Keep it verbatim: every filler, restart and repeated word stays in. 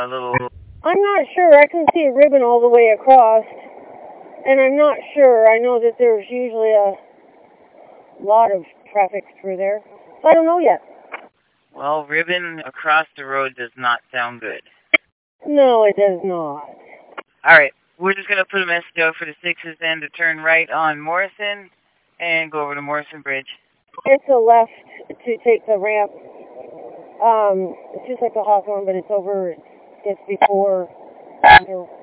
a little... I'm not sure. I can see a ribbon all the way across, and I'm not sure. I know that there's usually a lot of traffic through there. I don't know yet. Well, ribbon across the road does not sound good. No, it does not. All right. We're just going to put a message out for the sixes then to turn right on Morrison and go over to Morrison Bridge. It's a left to take the ramp. Um, it's just like the Hawthorne, but it's over, it's before.